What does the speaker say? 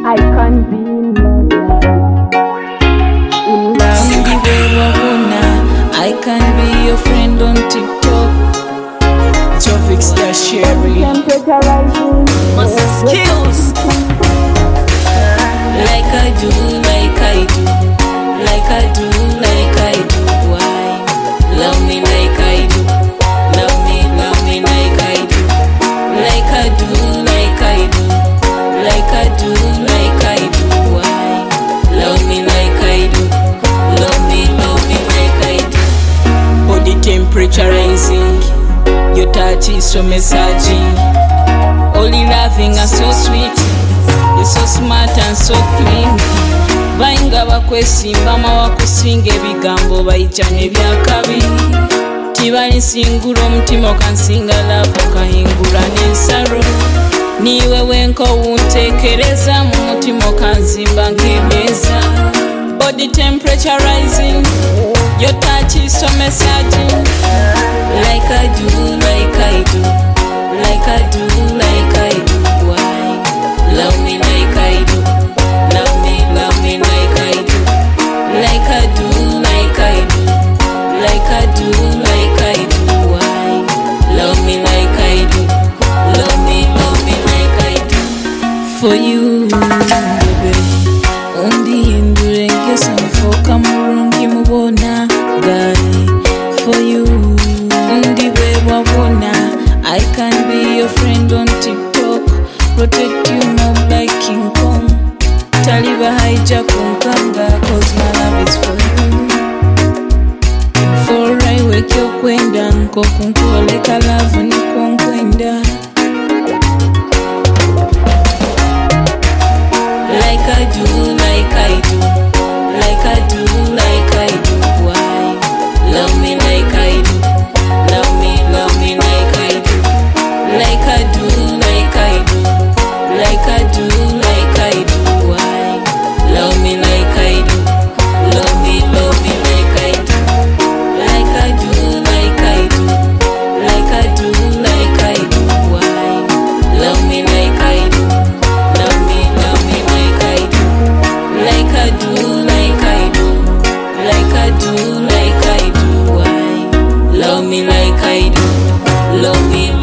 I can be in love. In love. I can be your friend on TikTok. Jovix the Sherry. Temperature rising. Must skills. Like I do, like I do, like I do, like I do. Why? Love me like I do. Love me like I do. Like I do, like I do, like I do, like I do. Why? Love me like I do. Love me like I do. Body temperature rising. Your touch is so massaging. Only loving and so sweet. You're so smart and so clean. Bayinga bakwesimba mawakusinga ebigambo bayijjanye byakabi. Tibalinsingula omutima okansinga love okahingula n'ensalo. Niwe wenko wuntekereza mu mutima okanzimba ng'emeeza. Body temperature rising. Your touch is so massaging. Like I do, like I do, like I do, like I do. Why? Love me like I do. Love me like I do. Like I do, like I do, like I do, like I do. Why? Love me like I do. Love me like I do. For you, baby. Undi hindure ngesa mfoka murungi mubona guy. For you, undi wabona. I can be your friend on TikTok. Protect you mob like King Kong. Taliba hijack kunkanga, cause my love is for you. For I wake your kwenda nko kunkuoleka love ni kwenda. Like I do, like I do, like I do, like I do. Why? Love me like I do. Love me like I do. Like I do, like I do, like I do, like I do. Why? Love me like I do. Love me like I do. Like I do, like I do, like I do, like I do. Why? Love me like I do. Love me like I do. Like I do, like I do, like I do, like I do. Why? Love me like I do. Love me